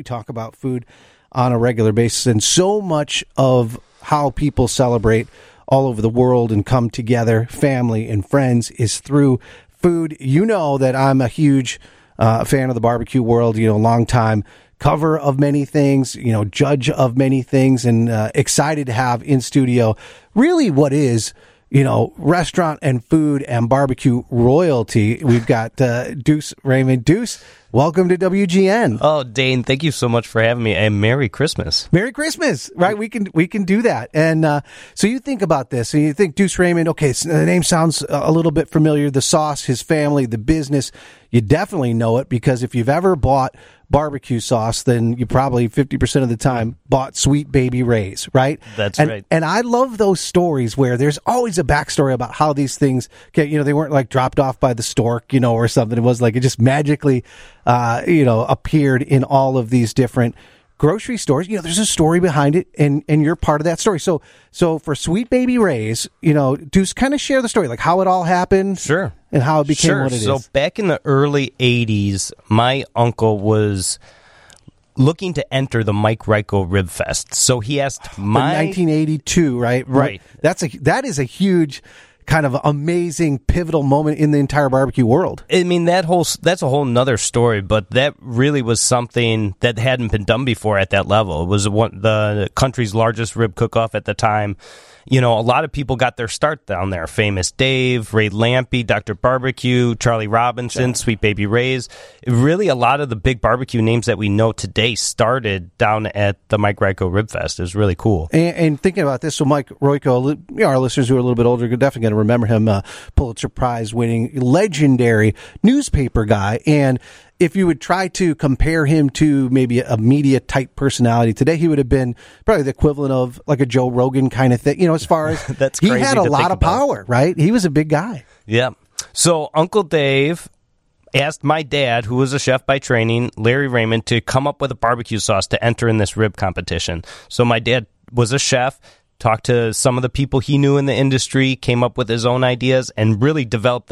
We talk about food on a regular basis, and so much of how people celebrate all over the world and come together, family and friends, is through food. You know that I'm a huge fan of the barbecue world, long time cover of many things, judge of many things, and excited to have in studio really what is, restaurant and food and barbecue royalty. We've got Deuce Raymond. Deuce, welcome to WGN. Oh, Dane, thank you so much for having me, and Merry Christmas. Merry Christmas, right? We can do that. And so you think about this, and you think Deuce Raymond, okay, so the name sounds a little bit familiar. The sauce, his family, the business, you definitely know it, because if you've ever bought barbecue sauce, then you probably 50% of the time bought Sweet Baby Ray's, right? That's right. And I love those stories where there's always a backstory about how these things they weren't like dropped off by the stork, or something. It was like it just magically, appeared in all of these different grocery stores. There's a story behind it, and you're part of that story. So for Sweet Baby Ray's, Deuce, kind of share the story, like how it all happened. Sure. And how it became what it is. So back in the early 80s, my uncle was looking to enter the Mike Ryko Rib Fest. So he asked In 1982, right? Right. That is a huge kind of amazing pivotal moment in the entire barbecue world. I mean, that's a whole nother story, but that really was something that hadn't been done before at that level. It was the country's largest rib cook-off at the time. A lot of people got their start down there. Famous Dave, Ray Lampe, Dr. Barbecue, Charlie Robinson, Sweet Baby Ray's. Really, a lot of the big barbecue names that we know today started down at the Mike Ryko Rib Fest. It was really cool. And thinking about this, so Mike Ryko, our listeners who are a little bit older are definitely going to remember him, Pulitzer Prize winning, legendary newspaper guy. And if you would try to compare him to maybe a media type personality today, he would have been probably the equivalent of like a Joe Rogan kind of thing, as far as That's he crazy had a lot of power, right? He was a big guy. Yeah. So Uncle Dave asked my dad, who was a chef by training, Larry Raymond, to come up with a barbecue sauce to enter in this rib competition. So my dad was a chef, talked to some of the people he knew in the industry, came up with his own ideas, and really developed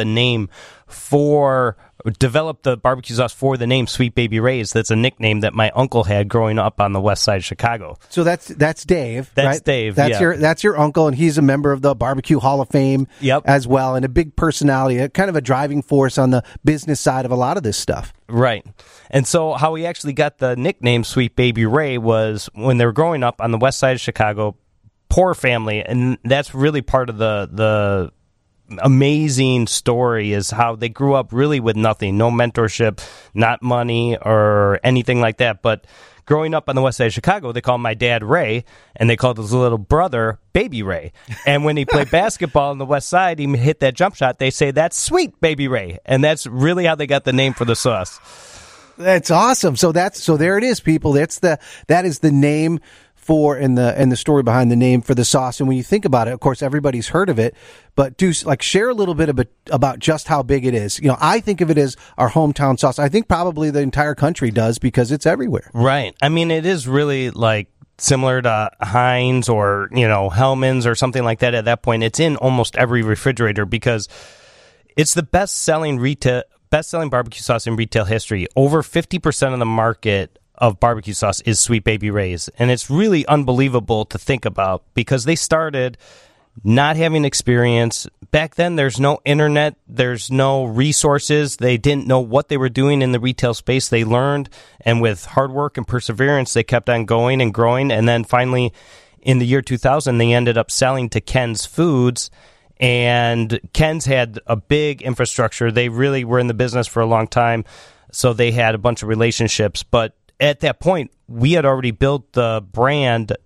the barbecue sauce for the name Sweet Baby Ray's. That's a nickname that my uncle had growing up on the west side of Chicago. So that's Dave. That's right? Dave. That's your uncle, and he's a member of the Barbecue Hall of Fame as well, and a big personality, a kind of a driving force on the business side of a lot of this stuff. Right. And so how he actually got the nickname Sweet Baby Ray was when they were growing up on the west side of Chicago, poor family, and that's really part of the amazing story is how they grew up really with nothing, no mentorship, not money or anything like that. But growing up on the west side of Chicago, they called my dad Ray, and they called his little brother Baby Ray. And when he played basketball on the west side, he hit that jump shot, they say, "That's Sweet Baby Ray." And that's really how they got the name for the sauce. That's awesome. So there it is, people. That is the name for and the story behind the name for the sauce. And when you think about it, of course, everybody's heard of it, but share a little bit about just how big it is. I think of it as our hometown sauce. I think probably the entire country does, because it's everywhere. Right. I mean, it is really like similar to Heinz or, Hellman's or something like that at that point. It's in almost every refrigerator because it's the best-selling barbecue sauce in retail history. Over 50% of the market of barbecue sauce is Sweet Baby Ray's. And it's really unbelievable to think about because they started not having experience. Back then, there's no internet, there's no resources. They didn't know what they were doing in the retail space. They learned, and with hard work and perseverance, they kept on going and growing. And then finally, in the year 2000, they ended up selling to Ken's Foods. And Ken's had a big infrastructure. They really were in the business for a long time, so they had a bunch of relationships. But at that point, we had already built the brand to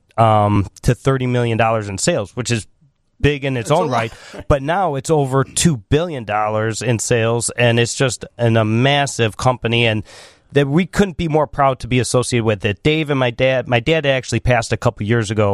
$30 million in sales, which is big in its own right. But now it's over $2 billion in sales, and it's just a massive company, and that we couldn't be more proud to be associated with it. Dave and my dad actually passed a couple years ago,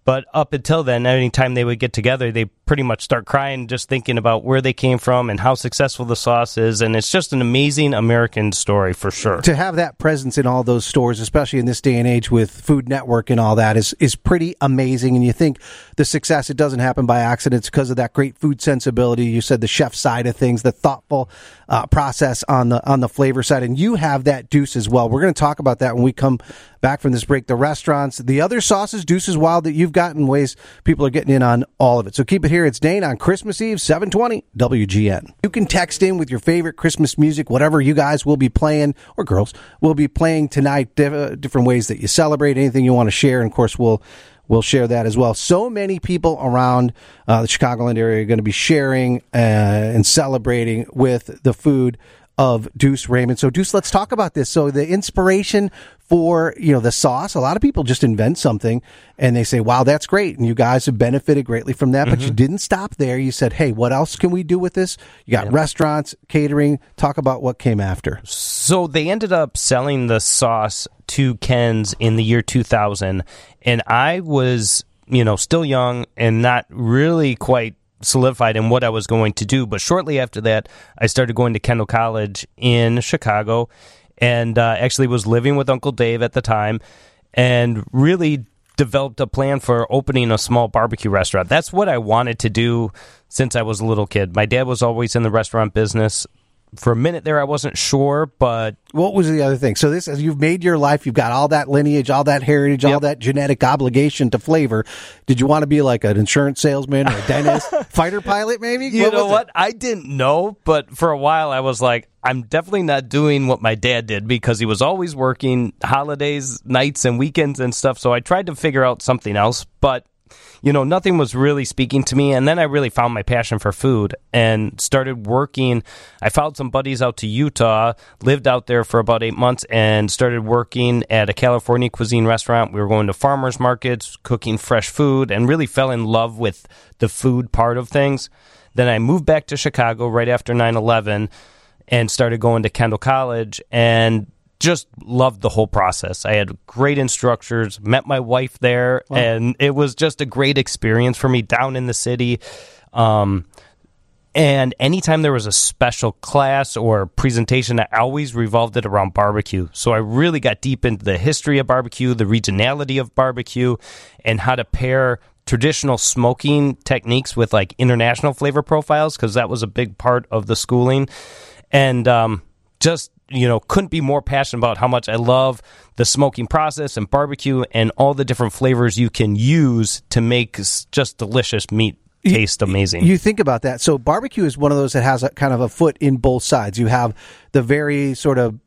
But up until then, anytime they would get together, they pretty much start crying just thinking about where they came from and how successful the sauce is. And it's just an amazing American story for sure. To have that presence in all those stores, especially in this day and age with Food Network and all that, is pretty amazing. And you think the success, it doesn't happen by accident. It's because of that great food sensibility. You said the chef side of things, the thoughtful process on the flavor side. And you have that, Deuce, as well. We're going to talk about that when we come back from this break. The restaurants, the other sauces, Deuce is Wild, that you've got in ways people are getting in on all of it. So keep it here. It's Dane on Christmas Eve, 720 WGN. You can text in with your favorite Christmas music, whatever you guys will be playing, or girls will be playing tonight, different ways that you celebrate, anything you want to share. And of course, we'll share that as well. So many people around the Chicagoland area are going to be sharing and celebrating with the food of Deuce Raymond. So Deuce, let's talk about this. So the inspiration for, the sauce, a lot of people just invent something and they say, wow, that's great. And you guys have benefited greatly from that, but you didn't stop there. You said, hey, what else can we do with this? You got restaurants, catering. Talk about what came after. So they ended up selling the sauce to Ken's in the year 2000. And I was, still young and not really quite solidified in what I was going to do. But shortly after that, I started going to Kendall College in Chicago and actually was living with Uncle Dave at the time and really developed a plan for opening a small barbecue restaurant. That's what I wanted to do since I was a little kid. My dad was always in the restaurant business. For a minute there, I wasn't sure, but... What was the other thing? So this, as you've made your life, you've got all that lineage, all that heritage, all that genetic obligation to flavor. Did you want to be like an insurance salesman or a dentist, fighter pilot maybe? You know what? I didn't know, but for a while I was like, I'm definitely not doing what my dad did because he was always working holidays, nights, and weekends and stuff, so I tried to figure out something else, but... nothing was really speaking to me. And then I really found my passion for food and started working. I followed some buddies out to Utah, lived out there for about 8 months, and started working at a California cuisine restaurant. We were going to farmers markets, cooking fresh food, and really fell in love with the food part of things. Then I moved back to Chicago right after 9/11 and started going to Kendall College and just loved the whole process. I had great instructors, met my wife there, and it was just a great experience for me down in the city. And anytime there was a special class or presentation, I always revolved it around barbecue. So I really got deep into the history of barbecue, the regionality of barbecue, and how to pair traditional smoking techniques with like international flavor profiles, because that was a big part of the schooling. And couldn't be more passionate about how much I love the smoking process and barbecue and all the different flavors you can use to make just delicious meat taste amazing. You think about that. So barbecue is one of those that has a kind of a foot in both sides. You have the very sort of,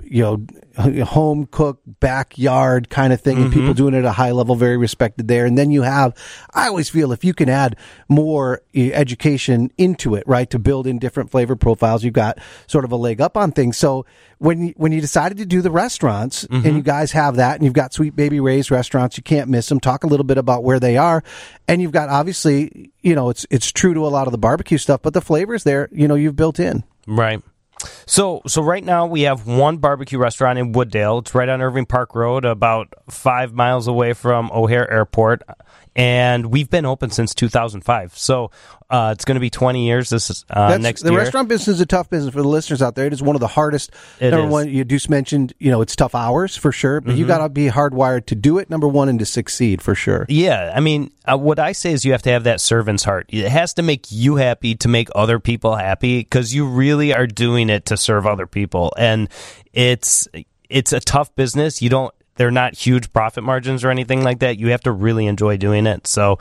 home cooked backyard kind of thing and people doing it at a high level, very respected there. And then you have, I always feel if you can add more education into it, right, to build in different flavor profiles, you've got sort of a leg up on things. So when you decided to do the restaurants and you guys have that and you've got Sweet Baby Ray's restaurants, you can't miss them. Talk a little bit about where they are. And you've got obviously, it's true to a lot of the barbecue stuff, but the flavors there, you've built in. Right. So right now we have one barbecue restaurant in Wooddale. It's right on Irving Park Road, about 5 miles away from O'Hare Airport. And we've been open since 2005. So it's going to be 20 years this is next year. The restaurant business is a tough business for the listeners out there. It is one of the hardest. Number one, you just mentioned, it's tough hours for sure, but you got to be hardwired to do it, number one, and to succeed for sure. Yeah. I mean, what I say is you have to have that servant's heart. It has to make you happy to make other people happy because you really are doing it to serve other people. And it's a tough business. They're not huge profit margins or anything like that. You have to really enjoy doing it. So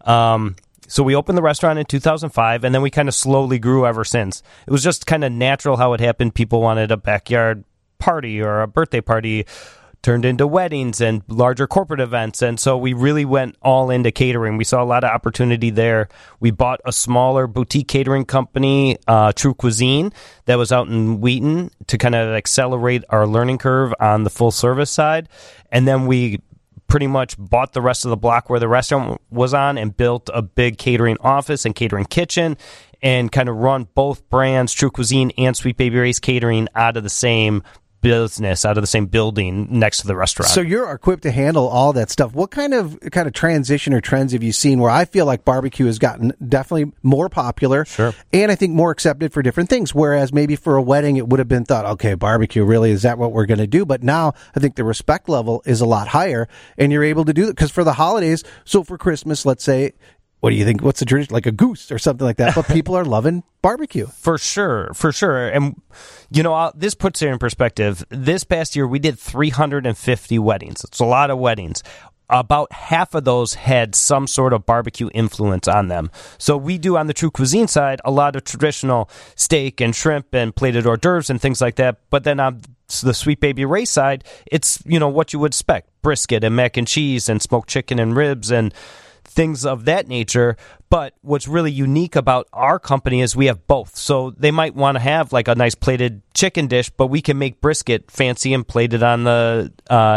we opened the restaurant in 2005, and then we kind of slowly grew ever since. It was just kind of natural how it happened. People wanted a backyard party or a birthday party turned into weddings and larger corporate events. And so we really went all into catering. We saw a lot of opportunity there. We bought a smaller boutique catering company, True Cuisine, that was out in Wheaton to kind of accelerate our learning curve on the full service side. And then we pretty much bought the rest of the block where the restaurant was on and built a big catering office and catering kitchen and kind of run both brands, True Cuisine and Sweet Baby Ray's Catering, out of the same business, out of the same building next to the restaurant. So you're equipped to handle all that stuff. What kind of transition or trends have you seen where I feel like barbecue has gotten definitely more popular, Sure. and I think more accepted for different things, whereas maybe for a wedding it would have been thought, okay, barbecue, really, is that what we're going to do? But now I think the respect level is a lot higher, and you're able to do it because for the holidays, so for Christmas, let's say, what do you think? What's the tradition? Like a goose or something like that. But people are loving barbecue. For sure. And, this puts it in perspective. This past year, we did 350 weddings. It's a lot of weddings. About half of those had some sort of barbecue influence on them. So we do on the True Cuisine side a lot of traditional steak and shrimp and plated hors d'oeuvres and things like that. But then on the Sweet Baby Ray side, it's, what you would expect. Brisket and mac and cheese and smoked chicken and ribs and things of that nature. But what's really unique about our company is we have both. So they might want to have like a nice plated chicken dish, but we can make brisket fancy and plated on the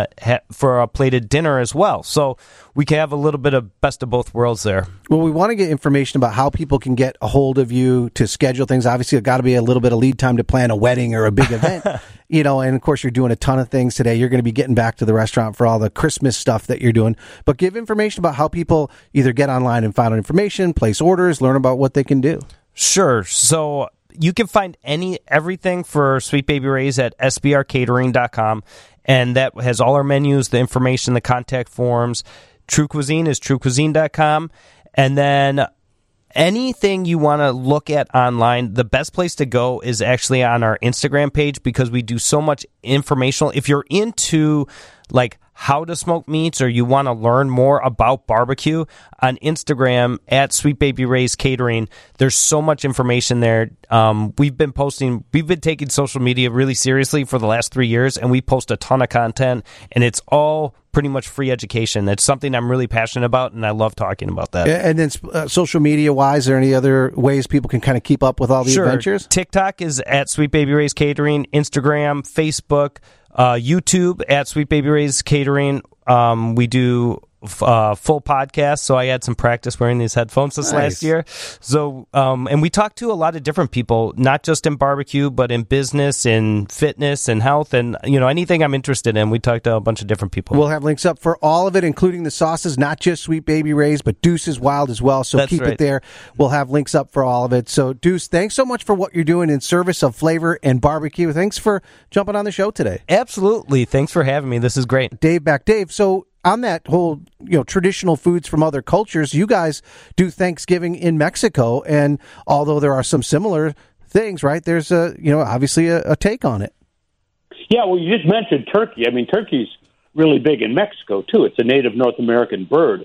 for a plated dinner as well. So we can have a little bit of best of both worlds there. Well, we want to get information about how people can get a hold of you to schedule things. Obviously, it's got to be a little bit of lead time to plan a wedding or a big event. And of course, you're doing a ton of things today. You're going to be getting back to the restaurant for all the Christmas stuff that you're doing. But give information about how people either get online and find out information, place orders, learn about what they can do. Sure. So you can find everything for Sweet Baby Ray's at sbrcatering.com, and that has all our menus, the information, the contact forms. True Cuisine is truecuisine.com, and then anything you want to look at online, the best place to go is actually on our Instagram page because we do so much informational. If you're into like how to smoke meats or you want to learn more about barbecue, on Instagram at Sweet Baby Ray's Catering, there's so much information there. We've been taking social media really seriously for the last 3 years, and we post a ton of content, and it's all pretty much free education. It's something I'm really passionate about, and I love talking about that. And then social media wise, are there any other ways people can kind of keep up with all the adventures? TikTok is at Sweet Baby Ray's Catering, Instagram, Facebook, YouTube at Sweet Baby Ray's Catering. We do full podcast, so I had some practice wearing these headphones this last year. So, and we talked to a lot of different people, not just in barbecue, but in business, in fitness, and health, and anything I'm interested in. We talked to a bunch of different people. We'll have links up for all of it, including the sauces, not just Sweet Baby Ray's, but Deuce's Wild as well. So keep it there. We'll have links up for all of it. So Deuce, thanks so much for what you're doing in service of flavor and barbecue. Thanks for jumping on the show today. Absolutely. Thanks for having me. This is great. Dave back. Dave, so on that whole, traditional foods from other cultures, you guys do Thanksgiving in Mexico, and although there are some similar things, right, there's obviously a take on it. Yeah, well, you just mentioned turkey. I mean, turkey's really big in Mexico, too. It's a native North American bird.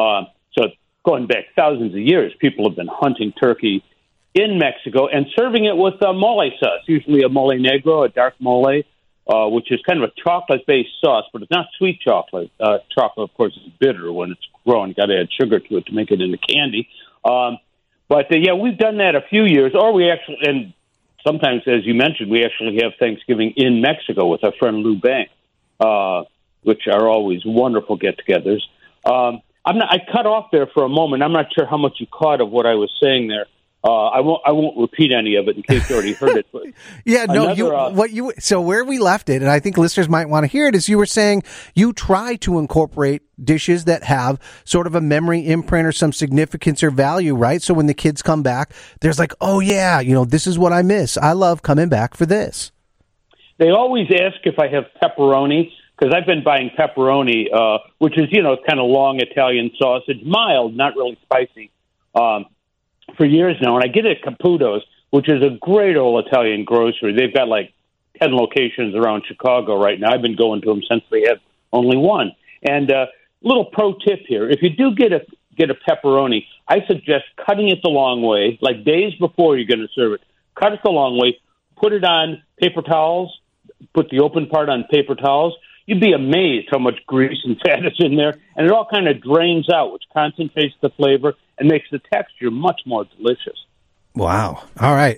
So going back thousands of years, people have been hunting turkey in Mexico and serving it with mole sauce, usually a mole negro, a dark mole, which is kind of a chocolate-based sauce, but it's not sweet chocolate. Chocolate, of course, is bitter when it's grown. Got to add sugar to it to make it into candy. But we've done that a few years. Or we actually, and sometimes, as you mentioned, we actually have Thanksgiving in Mexico with our friend Lou Bank, which are always wonderful get-togethers. I cut off there for a moment. I'm not sure how much you caught of what I was saying there. I won't repeat any of it in case you already heard it. But so where we left it, and I think listeners might want to hear it, is you were saying you try to incorporate dishes that have sort of a memory imprint or some significance or value, right? So when the kids come back, there's like, oh yeah, this is what I miss. I love coming back for this. They always ask if I have pepperoni, because I've been buying pepperoni, which is, kind of long Italian sausage, mild, not really spicy, for years now. And I get it at Caputo's, which is a great old Italian grocery. They've got like 10 locations around Chicago right now. I've been going to them since they had only one. And little pro tip here, if you do get a pepperoni, I suggest cutting it the long way, like days before you're going to serve it. Cut it the long way, put it on paper towels, put the open part on paper towels. You'd be amazed how much grease and fat is in there, and it all kind of drains out, which concentrates the flavor and makes the texture much more delicious. Wow. All right.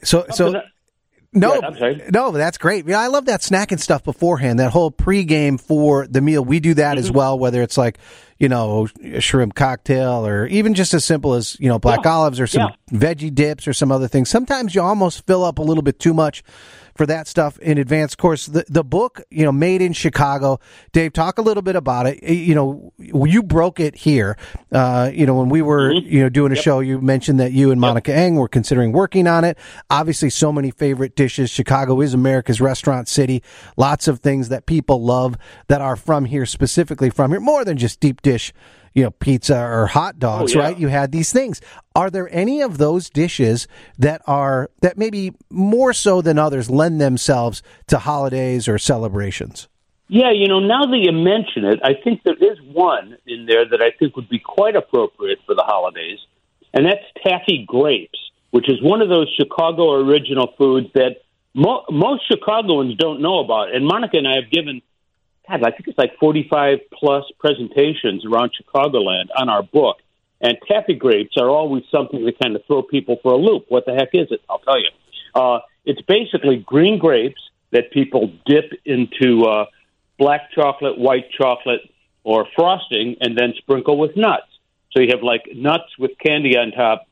No, that's great. I love that snacking stuff beforehand, that whole pregame for the meal. We do that as well, whether it's like, a shrimp cocktail or even just as simple as, black olives or some veggie dips or some other things. Sometimes you almost fill up a little bit too much for that stuff in advance. Of course, the book, Made in Chicago. Dave, talk a little bit about it. You broke it here. When we were, doing a show, you mentioned that you and Monica Eng were considering working on it. Obviously, so many favorite dishes. Chicago is America's restaurant city. Lots of things that people love that are from here, specifically from here, more than just deep dish, pizza or hot dogs, right? You had these things. Are there any of those dishes that maybe more so than others lend themselves to holidays or celebrations? Yeah, now that you mention it, I think there is one in there that I think would be quite appropriate for the holidays, and that's taffy grapes, which is one of those Chicago original foods that most Chicagoans don't know about. And Monica and I have given, I think it's like 45-plus presentations around Chicagoland on our book. And taffy grapes are always something that kind of throw people for a loop. What the heck is it? I'll tell you. It's basically green grapes that people dip into black chocolate, white chocolate, or frosting, and then sprinkle with nuts. So you have like nuts with candy on top,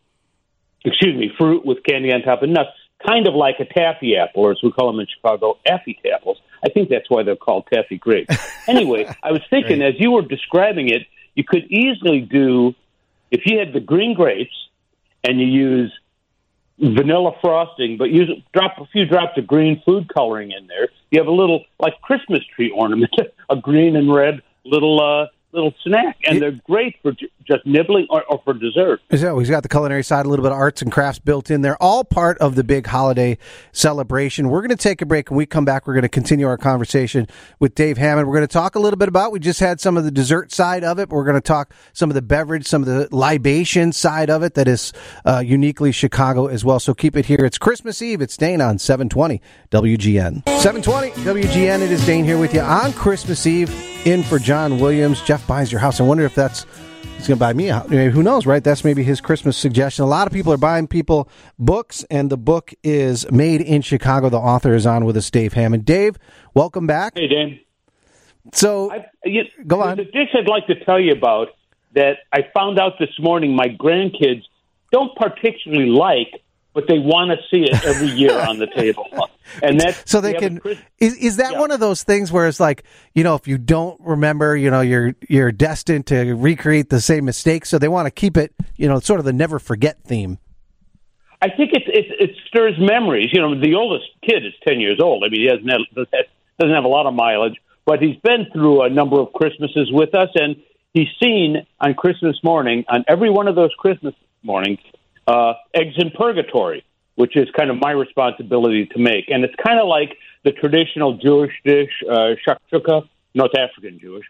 fruit with candy on top and nuts, kind of like a taffy apple, or as we call them in Chicago, affy apples. I think that's why they're called taffy grapes. Anyway, I was thinking, as you were describing it, you could easily do, if you had the green grapes and you use vanilla frosting, but drop a few drops of green food coloring in there, you have a little, like Christmas tree ornament, a green and red little snack, and they're great for just nibbling or for dessert. So he's got the culinary side, a little bit of arts and crafts built in there, all part of the big holiday celebration. We're going to take a break. When we come back, we're going to continue our conversation with Dave Hammond. We're going to talk a little bit about, we just had some of the dessert side of it, but we're going to talk some of the beverage, some of the libation side of it that is uniquely Chicago as well. So keep it here. It's Christmas Eve. It's Dane on 720 WGN. 720 WGN. It is Dane here with you on Christmas Eve, in for John Williams. Jeff buys your house. I wonder if he's going to buy me a house. Who knows, right? That's maybe his Christmas suggestion. A lot of people are buying people books, and the book is Made in Chicago. The author is on with us, Dave Hammond. Dave, welcome back. Hey, Dan. So, go on. The dish I'd like to tell you about that I found out this morning my grandkids don't particularly like, but they want to see it every year on the table. And that's so they can. Is that one of those things where it's like, if you don't remember, you're destined to recreate the same mistakes. So they want to keep it, sort of the never forget theme. I think it stirs memories. The oldest kid is 10 years old. I mean, he doesn't have a lot of mileage, but he's been through a number of Christmases with us, and he's seen on Christmas morning, on every one of those Christmas mornings, eggs in purgatory, which is kind of my responsibility to make. And it's kind of like the traditional Jewish dish, shakshuka. No, it's African Jewish.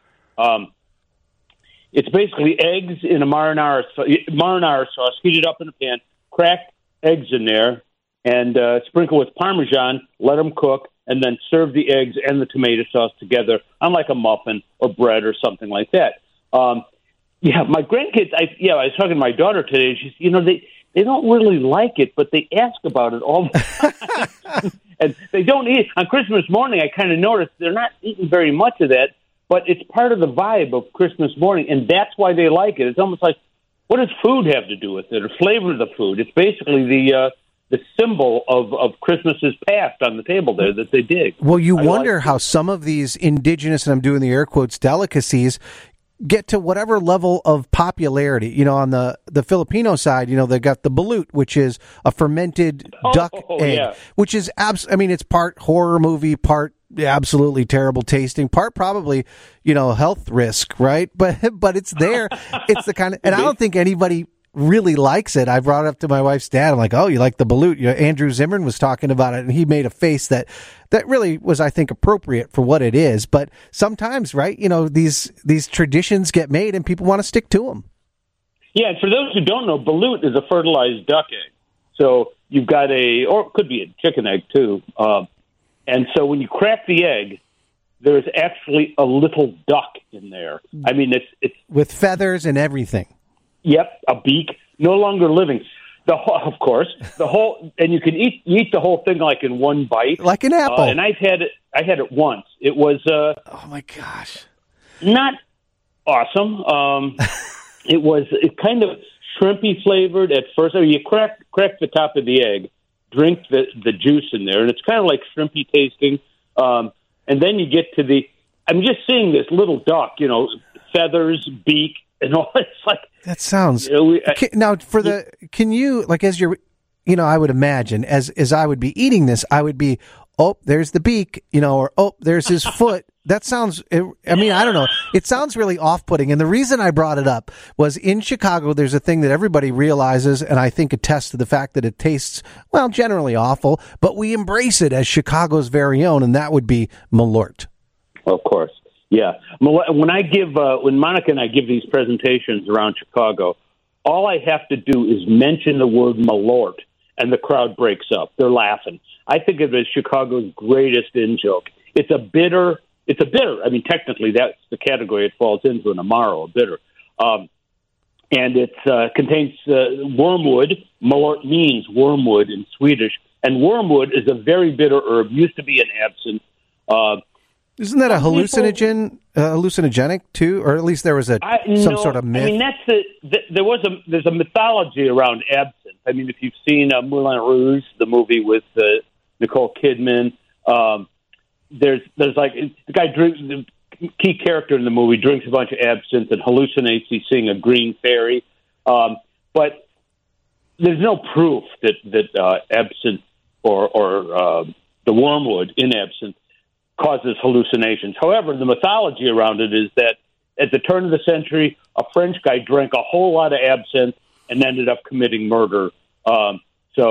It's basically eggs in a marinara sauce, heated up in a pan, crack eggs in there, and sprinkle with Parmesan, let them cook, and then serve the eggs and the tomato sauce together on like a muffin or bread or something like that. My grandkids, I was talking to my daughter today, and she's, they don't really like it, but they ask about it all the time. And they don't eat. On Christmas morning, I kind of noticed they're not eating very much of that, but it's part of the vibe of Christmas morning, and that's why they like it. It's almost like, what does food have to do with it, or flavor of the food? It's basically the symbol of Christmas's past on the table there that they dig. Well, you wonder how some of these indigenous, and I'm doing the air quotes, delicacies get to whatever level of popularity. On the Filipino side, they've got the balut, which is a fermented duck egg, which is it's part horror movie, part absolutely terrible tasting, part probably, health risk, right? But it's there. It's the kind of, and I don't think anybody really likes it. I brought it up to my wife's dad. I'm like, oh, you like the balut? Andrew Zimmern was talking about it, and he made a face that really was, I think, appropriate for what it is. But sometimes, right, these traditions get made, and people want to stick to them. Yeah, and for those who don't know, balut is a fertilized duck egg. So you've got or it could be a chicken egg too. And so when you crack the egg, there's actually a little duck in there. I mean, it's with feathers and everything. Yep, a beak, no longer living. Of course, and you can eat the whole thing like in one bite, like an apple. And I had it once. It was oh my gosh, not awesome. It kind of shrimpy flavored at first. I mean, you crack the top of the egg, drink the juice in there, and it's kind of like shrimpy tasting. And then you get to I'm just seeing this little duck, feathers, beak, and all. It's like that sounds. Now, can you, like, as you're, I would imagine as I would be eating this, I would be, oh, there's the beak, or oh, there's his foot. That sounds, I don't know. It sounds really off-putting. And the reason I brought it up was in Chicago, there's a thing that everybody realizes, and I think attests to the fact that it tastes, well, generally awful, but we embrace it as Chicago's very own, and that would be Malort. Of course. Yeah. When Monica and I give these presentations around Chicago, all I have to do is mention the word Malort, and the crowd breaks up. They're laughing. I think of it as Chicago's greatest in-joke. It's a bitter. I mean, technically, that's the category it falls into, an Amaro, a bitter. And it contains wormwood. Malort means wormwood in Swedish. And wormwood is a very bitter herb, used to be an absinthe. Isn't that a hallucinogenic, too? Or at least there was some sort of myth? I mean, there's a mythology around absinthe. I mean, if you've seen Moulin Rouge, the movie with Nicole Kidman, there's like the guy drinks. The key character in the movie drinks a bunch of absinthe and hallucinates he's seeing a green fairy. But there's no proof that absinthe or the wormwood in absinthe causes hallucinations. However, the mythology around it is that at the turn of the century, a French guy drank a whole lot of absinthe and ended up committing murder. Because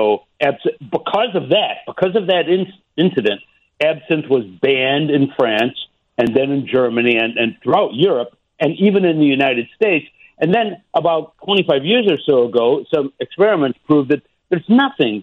of that incident, absinthe was banned in France and then in Germany and throughout Europe and even in the United States. And then about 25 years or so ago, some experiments proved that there's nothing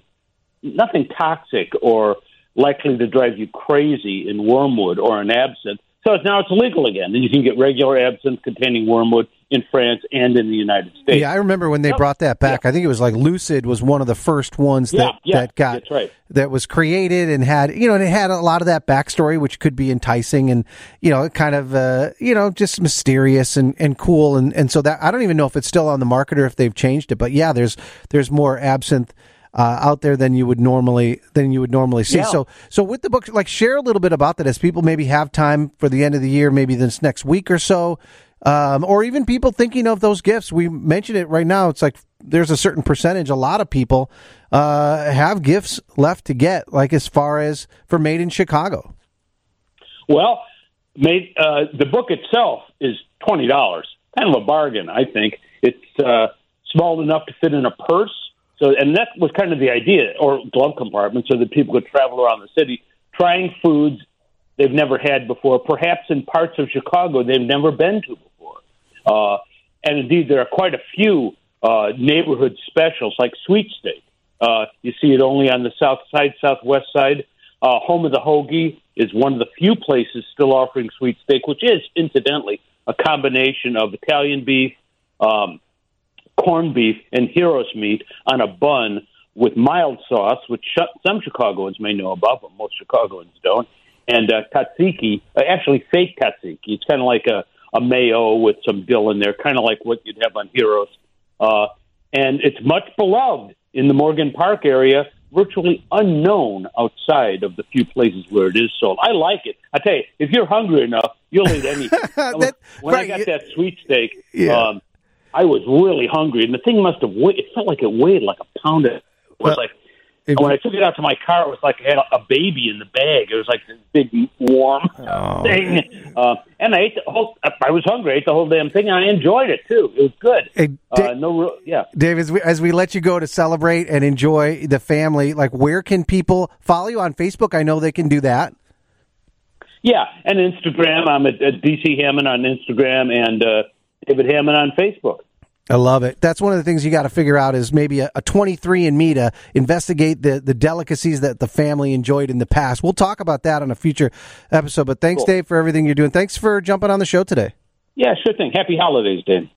toxic or likely to drive you crazy in wormwood or in absinthe. So now it's legal again, and you can get regular absinthe containing wormwood in France and in the United States. Yeah, I remember when they brought that back. Yeah. I think it was like Lucid was one of the first ones that got that's right. That was created and had and it had a lot of that backstory, which could be enticing and kind of just mysterious and cool and so that I don't even know if it's still on the market or if they've changed it. But yeah, there's more absinthe out there than you would normally see. Yeah. So with the book, like, share a little bit about that as people maybe have time for the end of the year, maybe this next week or so, or even people thinking of those gifts. We mentioned it right now. It's like there's a certain percentage. A lot of people have gifts left to get, like as far as for Made in Chicago. Well, the book itself is $20, kind of a bargain, I think. It's small enough to fit in a purse. So, and that was kind of the idea, or glove compartment, so that people could travel around the city trying foods they've never had before, perhaps in parts of Chicago they've never been to before. And indeed, there are quite a few neighborhood specials, like sweet steak. You see it only on the south side, southwest side. Home of the Hoagie is one of the few places still offering sweet steak, which is, incidentally, a combination of Italian beef, corned beef, and hero's meat on a bun with mild sauce, which some Chicagoans may know about, but most Chicagoans don't, and tzatziki, actually fake tzatziki. It's kind of like a mayo with some dill in there, kind of like what you'd have on Heroes. And it's much beloved in the Morgan Park area, virtually unknown outside of the few places where it is sold. I like it. I tell you, if you're hungry enough, you'll eat anything. I got that sweet steak, I was really hungry, and the thing must have weighed. It felt like it weighed like a pound. It was when I took it out to my car, it was like I had a baby in the bag. It was like this big warm thing. And I ate the whole. I was hungry. I ate the whole damn thing, and I enjoyed it too. It was good. Hey, Dave, as we let you go to celebrate and enjoy the family, like, where can people follow you on Facebook? I know they can do that. Yeah, and Instagram. I'm at DC Hammond on Instagram and David Hammond on Facebook. I love it. That's one of the things you got to figure out is maybe a 23andMe to investigate the delicacies that the family enjoyed in the past. We'll talk about that on a future episode. But thanks, Dave, for everything you're doing. Thanks for jumping on the show today. Yeah, sure thing. Happy holidays, Dave.